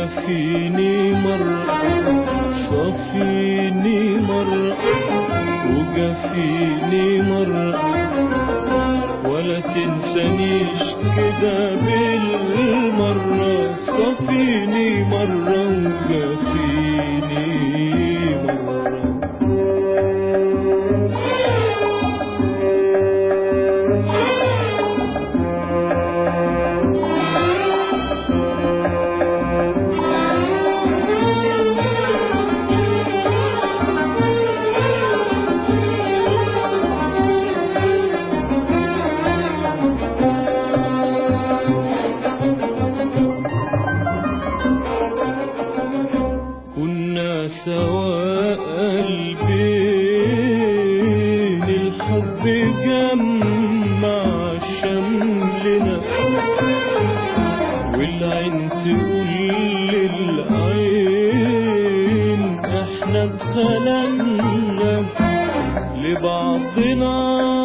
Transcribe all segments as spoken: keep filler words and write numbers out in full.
وجافيني مرة صفيني مرة وجافيني مرة ولا تنسانيش كده بالمرة صفيني مرة وجافيني مرة سواء قلبين الحب جمع شملنا والعين تقول للعين احنا اتخلقنا لبعضنا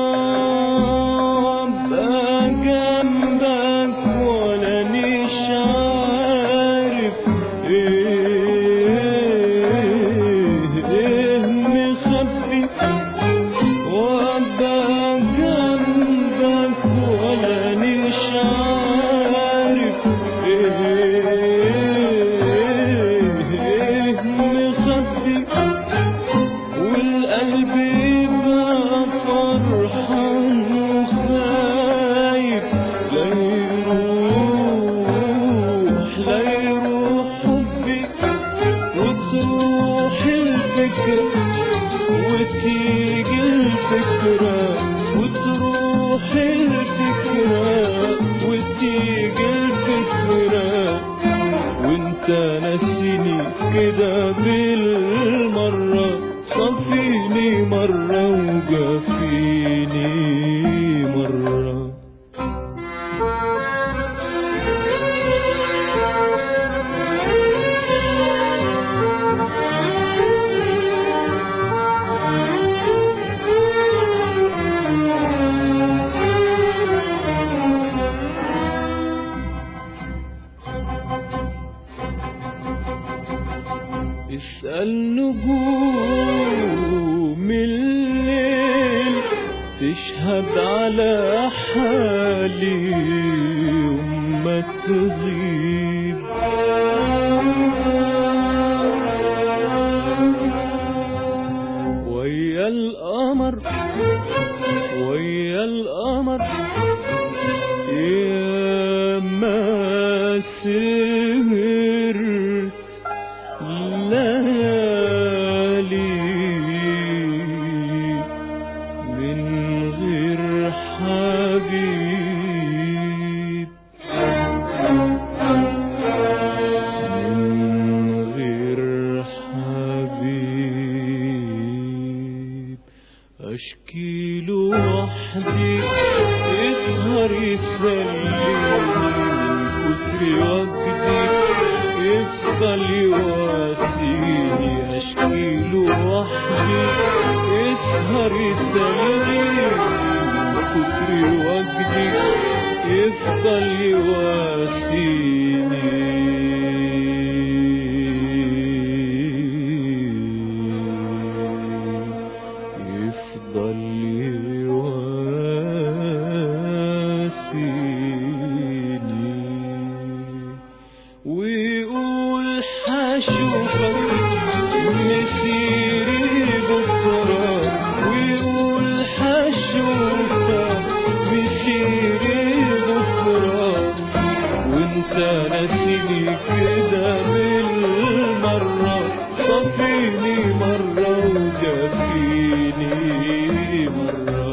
ابقى جنبك ولا نش عارف والقلب يبقى فرحان وخايف لا يروح لا يروح حبي وتروح الفكرة وتيجي الفكرة وتروح الفكرة وتيجي الفكرة وانت ناسيني كده بالمرة صفيني مرة وجافيني مرة اسأل نجوم الليل تشهد على حالي وما تغيب ويا القمر ويا القمر يا ما سهرت ليالي من غير حبيب من غير حبيب أشكي له وحدي يسهر يسليني من كتر وجدي يفضل يواسيني أشكي له وحدي يسهر يسليني من كتر وجدي يفضل يواسيني يفضل يواسيني ويقول حشوفك مسيري بكرة ويقول حشوفك مسيري بكرة وانت ناسيني كده بالمرة صفيني مرة وجافيني مرة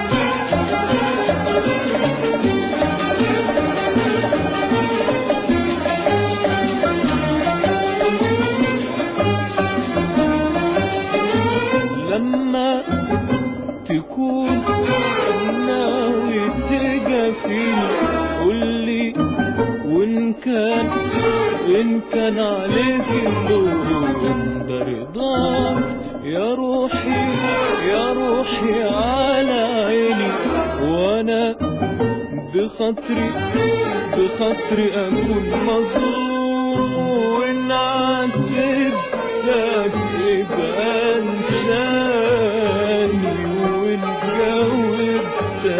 لما تكون ناوي تجافيني قولي وإن كان إن كان عليك اللوم ده رضاك يا روحي يا روحي على عيني وأنا بخاطري بخاطري أكون مظلوم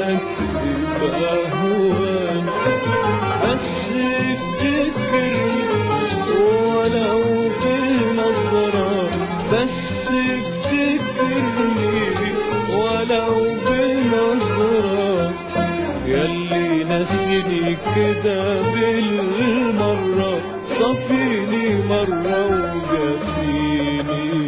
بس بهوان بس افتكرني ولو بنظرة بس افتكرني ولو بنظرة ياللي نسيني كده بالمرة صفيني مرة وجفيني